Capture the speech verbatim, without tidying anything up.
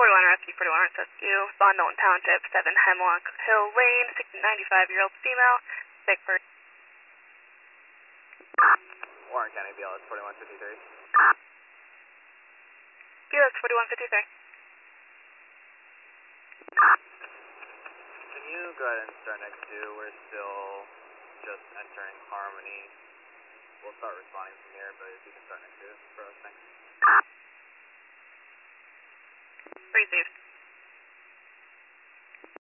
forty-one Rescue, forty-one Rescue, Bond Knowlton Township, seven Hemlock Hill Lane, ninety-five-year-old female, sick for... Warren County, B L S forty-one fifty-three. B L S forty-one fifty-three. Can you go ahead and start next to, we're still just entering Harmony. We'll start responding from here, but if you can start next to for us, thanks. Received.